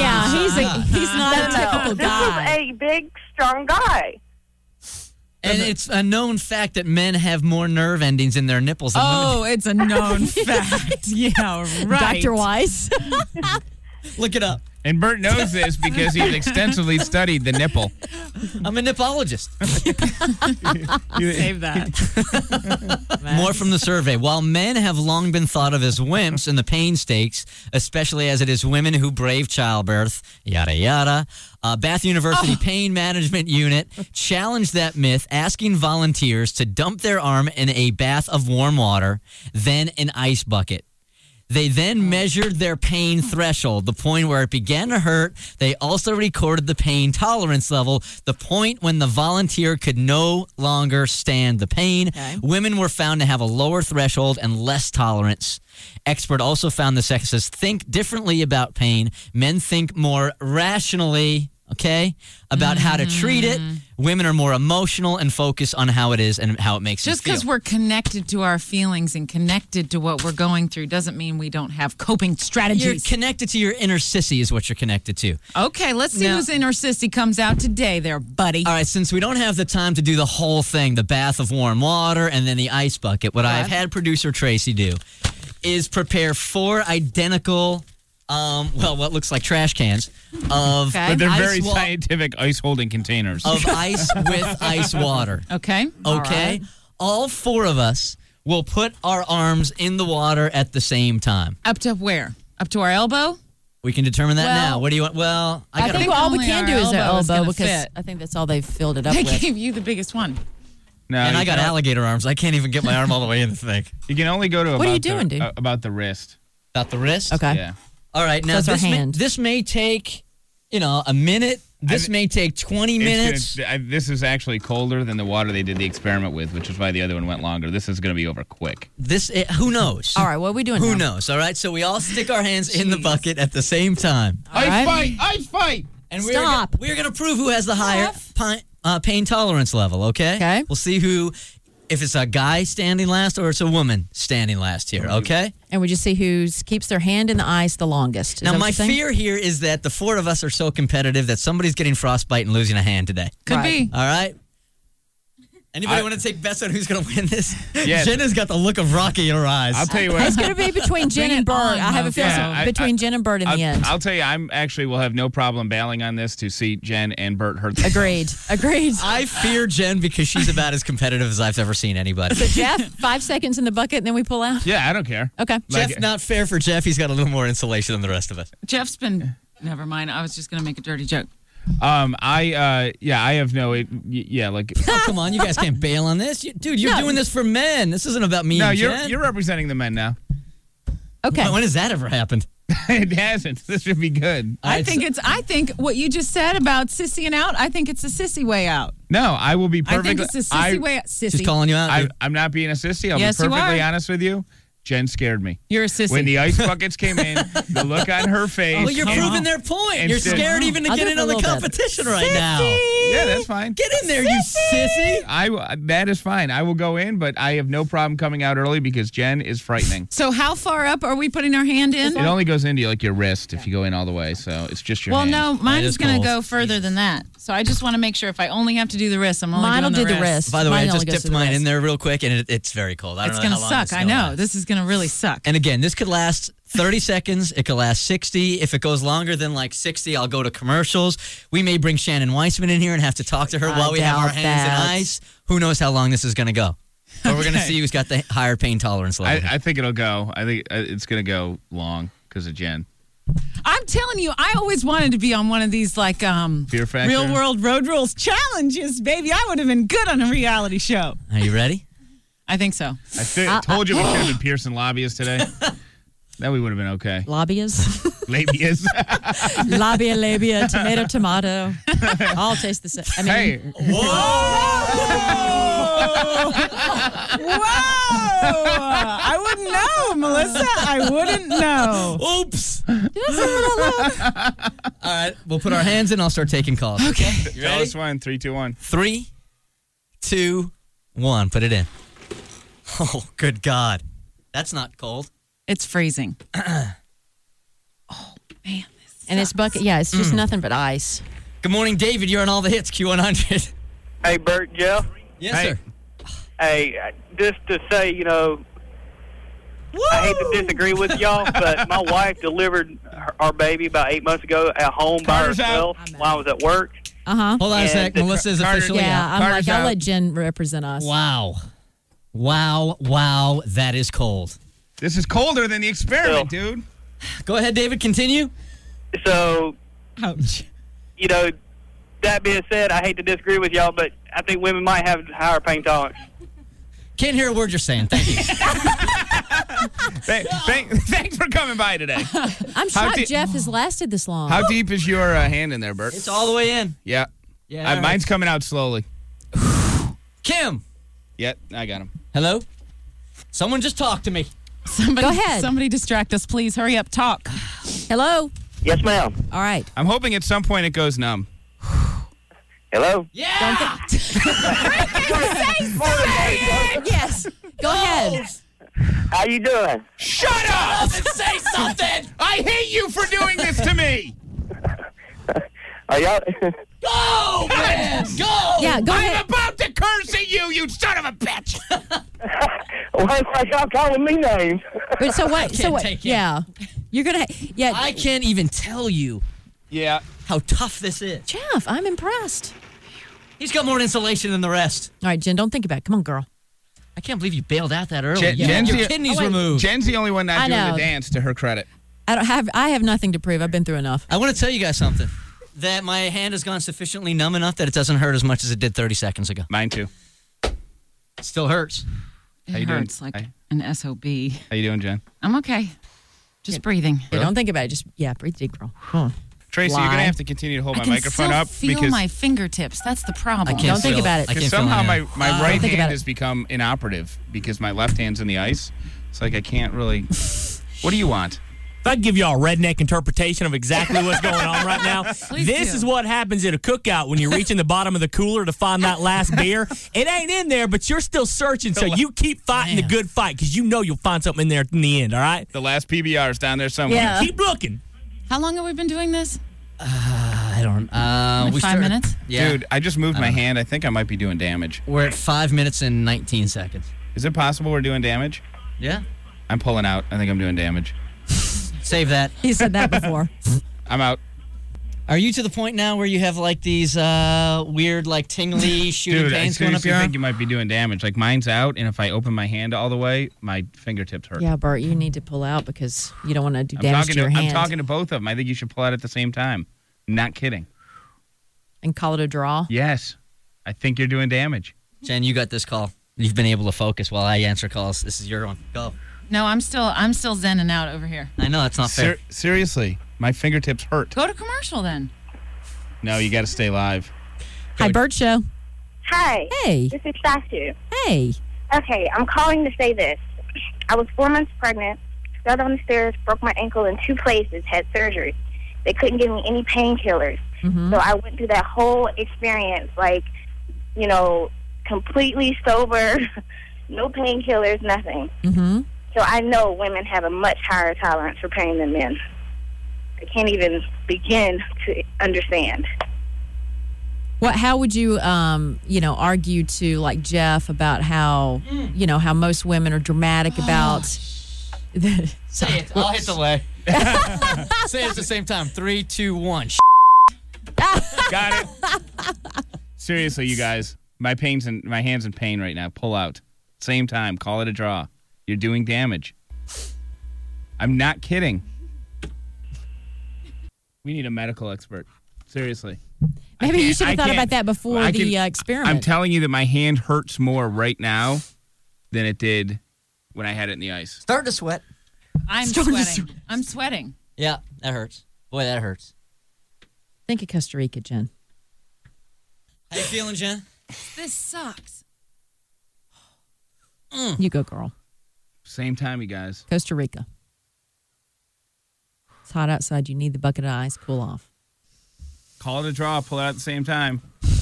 a typical guy. This was a big, strong guy. And it's a known fact that men have more nerve endings in their nipples than women. Oh, it's a known fact. Yeah, right. Dr. Weiss. Look it up. And Bert knows this because he's extensively studied the nipple. I'm a nippologist. Save that. More from the survey. While men have long been thought of as wimps in the pain stakes, especially as it is women who brave childbirth, yada, yada, Bath University Pain Management Unit challenged that myth, asking volunteers to dump their arm in a bath of warm water, then an ice bucket. They then measured their pain threshold, the point where it began to hurt. They also recorded the pain tolerance level, the point when the volunteer could no longer stand the pain. Okay. Women were found to have a lower threshold and less tolerance. Expert also found the sexes think differently about pain. Men think more rationally, about how to treat it. Women are more emotional and focus on how it is and how it makes Just us feel. because we're connected to our feelings and connected to what we're going through doesn't mean we don't have coping strategies. You're connected to your inner sissy is what you're connected to. Okay, let's see whose inner sissy comes out today there, buddy. All right, since we don't have the time to do the whole thing, the bath of warm water and then the ice bucket, what I've had producer Tracy do is prepare 4 identical what looks like trash cans of but they're very scientific ice holding containers of ice with ice water. Okay. All 4 of us will put our arms in the water at the same time. Up to where? Up to our elbow? We can determine that now. What do you want? Well, I think all we can do is our elbow because I think that's all they've filled it up with. I gave you the biggest one. No, and I got alligator arms. I can't even get my arm all the way in the thing. You can only go to what are you doing, dude? About the wrist. About the wrist? Okay. Yeah. All right. Now, So it's our hand. this may take, a minute. This may take 20 minutes. This is actually colder than the water they did the experiment with, which is why the other one went longer. This is going to be over quick. Who knows? All right, what are we doing Who now? knows? All right, so we all stick our hands in the bucket at the same time. Ice fight! And Stop. we're going to prove who has the higher pain tolerance level, okay? Okay. We'll see if it's a guy standing last or it's a woman standing last here, okay? And we just see who keeps their hand in the ice the longest. Is Now, that what my you're saying? fear here is that the four of us are so competitive that somebody's getting frostbite and losing a hand today. Could be. All right? Anybody want to take bets on who's going to win this? Yes. Jenna's got the look of Rocky in her eyes. I'll tell you what. It's going to be between Jen and Bert. I have a feeling Yeah, between Jen and Bert in the end. I'll tell you, will have no problem bailing on this to see Jen and Bert hurt themselves. Agreed. I fear Jen because she's about as competitive as I've ever seen anybody. So, Jeff, 5 seconds in the bucket, and then we pull out? Yeah, I don't care. Okay. Jeff, not fair for Jeff. He's got a little more insulation than the rest of us. Jeff's been. Never mind. I was just going to make a dirty joke. I have no, Oh, come on, you guys can't bail on this. Dude, you're doing this for men. This isn't about me No, and you're Jen. representing the men now. Okay. When has that ever happened? It hasn't. This should be good. I think what you just said about sissying out, I think it's a sissy way out. No, I will be I perfectly. think it's a sissy way out. Sissy. She's calling you out. dude. I'm not being a sissy. I'll Yes, be you perfectly are. honest with you. Jen scared me. You're a sissy. When the ice buckets came in, the look on her face. Well, you're proving their point. You're Instead- scared even to I'll get do it in for on a the little bit. competition right now. Yeah, that's fine. Get in there, you sissy. That is fine. I will go in, but I have no problem coming out early because Jen is frightening. So how far up are we putting our hand in? It only goes into your wrist if you go in all the way, so it's just your Well, hand. no, mine That is is going cold. to go further than that. So I just want to make sure if I only have to do the wrist, I'm only Mine will doing do the wrist. wrist. By the way, Mine I only just goes dipped to the mine wrist. in there real quick, and it's very cold. I don't It's know going to how long suck. it's gonna I know. last. This is going to really suck. And again, this could last 30 seconds. It could last 60. If it goes longer than like 60, I'll go to commercials. We may bring Shannon Weissman in here and have to talk to her I while we have our doubt hands in that. ice. Who knows how long this is going to go. But we're going to see who's got the higher pain tolerance level. I think it'll go. I think it's going to go long because of Jen. I'm telling you, I always wanted to be on one of these like Fear Factor? real world road rules challenges, baby. I would have been good on a reality show. Are you ready? I think so. I told you we should have been Pearson lobbyists today. Then we would have been okay. Lobbyists. Labias. Labia, tomato. All taste the same. I mean, Hey. Whoa! I wouldn't know, Melissa. I wouldn't know. Oops. All right, we'll put our hands in. I'll start taking calls. Okay. You Tell ready? us one. 3, 2, 1. 3, 2, 1. Put it in. Oh, good God. That's not cold. It's freezing. Oh, man. and this bucket, it's just nothing but ice. Good morning, David. You're on all the hits, Q100. Hey, Bert, Jeff. Yes, Hey. sir. Hey, just to say, I hate to disagree with y'all, but my wife delivered our baby about 8 months ago at home by Carter's herself while I was at work. Uh-huh. Hold on a And sec. the Melissa is Carter- officially Yeah, out. I'm Carter's like, I'll out. let Jen represent us. Wow. That is cold. This is colder than the experiment, dude. Go ahead, David. Continue. So, Ouch. that being said, I hate to disagree with y'all, but I think women might have higher pain tolerance. Can't hear a word you're saying. Thank you. Thanks for coming by today. I'm How shocked deep- Jeff has lasted this long. How deep is your hand in there, Bert? It's all the way in. Yeah. Yeah. all right. Mine's coming out slowly. Kim. Yep, I got him. Hello? Someone just talk to me. Somebody, Go ahead. Somebody distract us, please. Hurry up. Talk. Hello? Yes, ma'am. All right. I'm hoping at some point it goes numb. Hello? Yeah. Yes. Go ahead. How you doing? Shut up! Say something. I hate you for doing this to me! Are y'all... Go, man. Go. Yeah, go I'm ahead. about to curse at you, you son of a bitch! Why are y'all calling me names? But so what? can't take it. Yeah. You're going to, I can't even tell you Yeah. how tough this is. Jeff, I'm impressed. He's got more insulation than the rest. All right, Jen, don't think about it. Come on, girl. I can't believe you bailed out that early. Jen- You had Jen's your the- kidneys Oh, wait. removed. Jen's the only one not I doing know. the dance, to her credit. I have nothing to prove. I've been through enough. I want to tell you guys something. That my hand has gone sufficiently numb enough that it doesn't hurt as much as it did 30 seconds ago. Mine too. It still hurts. It How you doing? hurts like Hi. an SOB. How you doing, Jen? I'm okay. Just breathing. Yeah, don't think about it. Just, breathe deep, girl. Tracy, you're going to have to continue to hold my microphone up. I can still feel my fingertips. That's the problem. Don't think about it. Because somehow my right hand has become inoperative because my left hand's in the ice. It's like I can't really... What do you want? If I could give y'all a redneck interpretation of exactly what's going on right now, this is what happens at a cookout when you reach in the bottom of the cooler to find that last beer. It ain't in there, but you're still searching, so you keep fighting the good fight because you know you'll find something in there in the end, all right? The last PBR is down there somewhere. Yeah. Keep looking. How long have we been doing this? I don't. Like 5 minutes? Yeah. Dude, I just moved my hand. I think I might be doing damage. We're at 5 minutes and 19 seconds. Is it possible we're doing damage? Yeah. I'm pulling out. I think I'm doing damage. Save that. He said that before. I'm out. Are you to the point now where you have like these weird, like tingly shooting pains going up your I arm? think you might be doing damage. Like mine's out, and if I open my hand all the way, my fingertips hurt. Yeah, Bert, you need to pull out because you don't want to do damage to your hand. I'm talking to both of them. I think you should pull out at the same time. Not kidding. And call it a draw? Yes. I think you're doing damage. Jen, you got this call. You've been able to focus while I answer calls. This is your one. Go. No, I'm still zenning out over here. I know, that's not fair. Seriously, my fingertips hurt. Go to commercial then. No, you got to stay live. Hi, Bert Show. Hi. Hey. This is Sasu. Hey. Okay, I'm calling to say this. I was 4 months pregnant, fell down the stairs, broke my ankle in 2 places, had surgery. They couldn't give me any painkillers. Mm-hmm. So I went through that whole experience, like, completely sober, no painkillers, nothing. Mm-hmm. So I know women have a much higher tolerance for pain than men. I can't even begin to understand. How would you, argue to like Jeff about how, how most women are dramatic about? Say it. I'll hit the way. Say it at the same time. 3, 2, 1. Got it. Seriously, you guys, my hand's in pain right now. Pull out. Same time. Call it a draw. You're doing damage. I'm not kidding. We need a medical expert. Seriously. Maybe you should have thought about that before the experiment. I'm telling you that my hand hurts more right now than it did when I had it in the ice. Starting to sweat. I'm sweating. I'm sweating. Yeah, that hurts. Boy, that hurts. Think of Costa Rica, Jen. How you feeling, Jen? This sucks. You go, girl. Same time, you guys. Costa Rica. It's hot outside. You need the bucket of ice. Cool off. Call it a draw. Pull it out at the same time.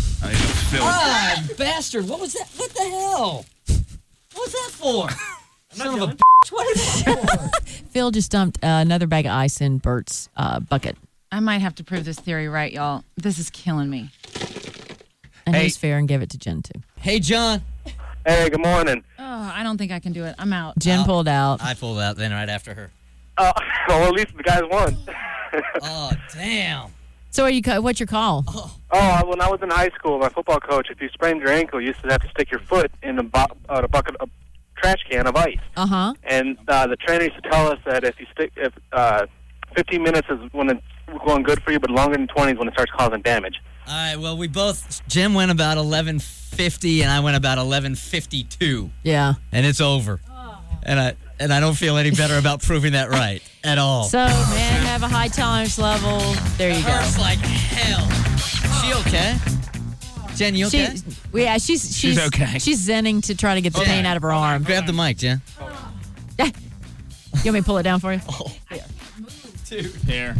Bastard. What was that? What the hell? What was that for? Son of a what is that for? Phil just dumped another bag of ice in Bert's bucket. I might have to prove this theory right, y'all. This is killing me. And he's fair and give it to Jen, too. Hey, John. Hey, good morning. Oh, I don't think I can do it. I'm out. Jen pulled out. I pulled out then right after her. Well, at least the guys won. Oh, damn. So what's your call? When I was in high school, my football coach, if you sprained your ankle, you used to have to stick your foot in a bucket of trash can of ice. Uh-huh. And the trainer used to tell us that if 15 minutes is when it's going good for you, but longer than 20 is when it starts causing damage. All right, well, Jim went about 11:50 and I went about 11:52. Yeah. And it's over. And I don't feel any better about proving that right at all. So, men have a high tolerance level. There you go. Hurts like hell. She okay? Jen, you okay? She's okay. She's zenning to try to get the pain out of her arm. Grab the mic, Jen. You want me to pull it down for you? Oh, dude. There.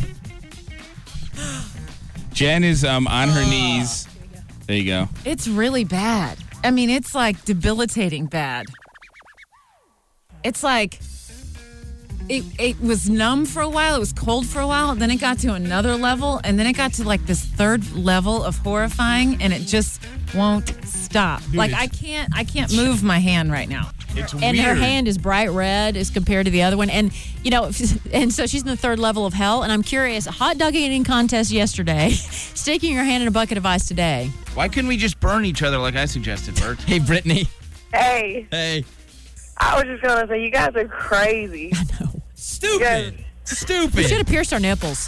Jen is on her knees. There you go. It's really bad. I mean, it's like debilitating bad. It's like it was numb for a while. It was cold for a while. Then it got to another level. And then it got to like this third level of horrifying. And it just won't stop. Dude, like I can't move my hand right now. It's and weird. her hand is bright red as compared to the other one. And, and so she's in the third level of hell. And I'm curious, hot dog eating contest yesterday, sticking your hand in a bucket of ice today. Why couldn't we just burn each other like I suggested, Bert? Hey, Brittany. Hey. Hey. I was just going to say, you guys are crazy. I know. Stupid. Stupid. We should have pierced our nipples.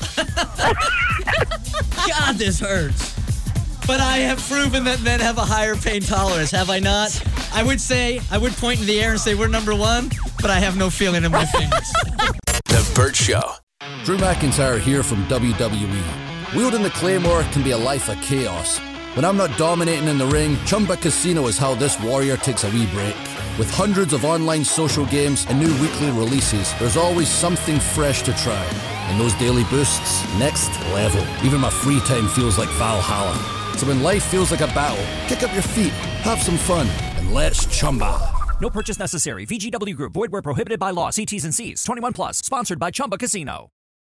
God, this hurts. But I have proven that men have a higher pain tolerance, have I not? I would point in the air and say we're number one, but I have no feeling in my fingers. The Burt Show. Drew McIntyre here from WWE. Wielding the Claymore can be a life of chaos. When I'm not dominating in the ring, Chumba Casino is how this warrior takes a wee break. With hundreds of online social games and new weekly releases, there's always something fresh to try. And those daily boosts, next level. Even my free time feels like Valhalla. So when life feels like a battle, kick up your feet, have some fun, and let's Chumba. No purchase necessary. VGW Group. Void where prohibited by law. See T's and C's. 21 plus. Sponsored by Chumba Casino.